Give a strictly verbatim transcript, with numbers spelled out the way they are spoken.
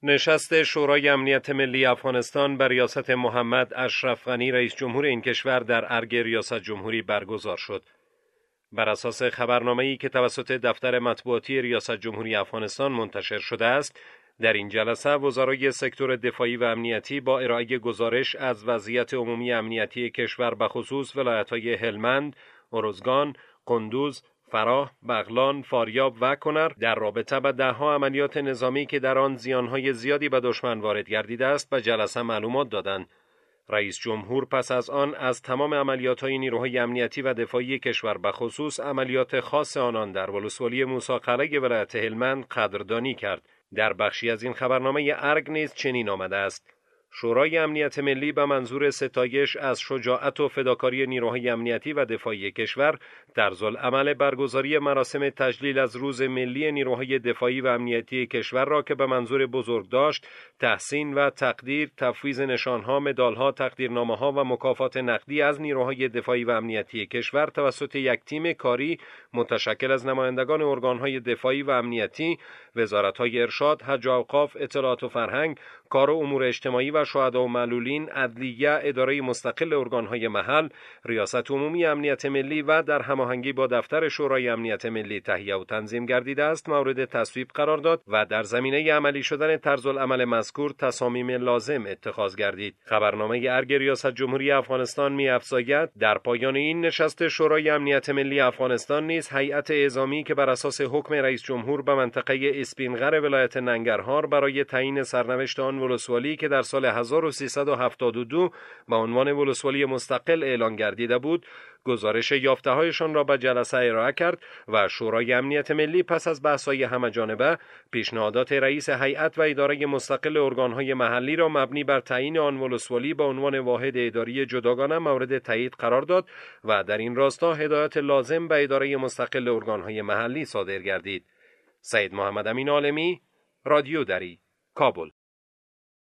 نشست شورای امنیت ملی افغانستان بر ریاست محمد اشرف غنی رئیس جمهور این کشور در ارگ ریاست جمهوری برگزار شد. بر اساس خبرنامه‌ای که توسط دفتر مطبوعاتی ریاست جمهوری افغانستان منتشر شده است، در این جلسه وزرای سکتور دفاعی و امنیتی با ارائه گزارش از وضعیت عمومی امنیتی کشور به خصوص ولایت‌های هلمند، ارزگان، قندوز، فراه، بغلان، فاریاب و کنر در رابطه با ده‌ها عملیات نظامی که در آن زیانهای زیادی به دشمن وارد گردیده است به جلسه معلومات دادند. رئیس جمهور پس از آن از تمام عملیات‌های نیروهای امنیتی و دفاعی کشور به خصوص عملیات خاص آنان در ولسوالی موسی قلعه ولایت هلمند قدردانی کرد. در بخشی از این خبرنامه ارگ نیز چنین آمده است: شورای امنیت ملی به منظور ستایش از شجاعت و فداکاری نیروهای امنیتی و دفاعی کشور طرزالعمل برگزاری مراسم تجلیل از روز ملی نیروهای دفاعی و امنیتی کشور را که به منظور بزرگداشت، تحسین و تقدیر، تفویض نشانها، مدالها، تقدیرنامه‌ها و مکافات نقدی از نیروهای دفاعی و امنیتی کشور توسط یک تیم کاری متشکل از نمایندگان ارگان‌های دفاعی و امنیتی، وزارت‌های ارشاد، حج و اوقاف، اطلاعات و فرهنگ، کار و امور اجتماعی و شهدا و معلولین، عدلیه، اداره مستقل ارگان‌های محل، ریاست عمومی امنیت ملی و در هماهنگی با دفتر شورای امنیت ملی تهیه و تنظیم گردیده است مورد تصویب قرار داد و در زمینه عملی شدن طرزالعمل مذکور تصامیم لازم اتخاذ گردید. خبرنامه ارگ ریاست جمهوری افغانستان می‌افزاید در پایان این نشست شورای امنیت ملی افغانستان نیز هیئت اعزامی که بر اساس حکم رئیس جمهور به منطقه اسپینغر ولایت ننگرهار برای تعیین سرنوشت آن ولسوالی که در سال هزار و سیصد و هفتاد و دو به عنوان ولسوالی مستقل اعلان گردیده بود، گزارش یافته‌هایشان را به جلسه ارائه کرد و شورای امنیت ملی پس از بحث‌های همه‌جانبه پیشنهادات رئیس هیئت و اداره مستقل ارگان‌های محلی را مبنی بر تعیین آن ولسوالی به عنوان واحد اداری جداگانه مورد تایید قرار داد و در این راستا هدایت لازم به اداره مستقل ارگان‌های محلی صادر گردید. سید محمد امین عالمی، رادیو دری، کابل.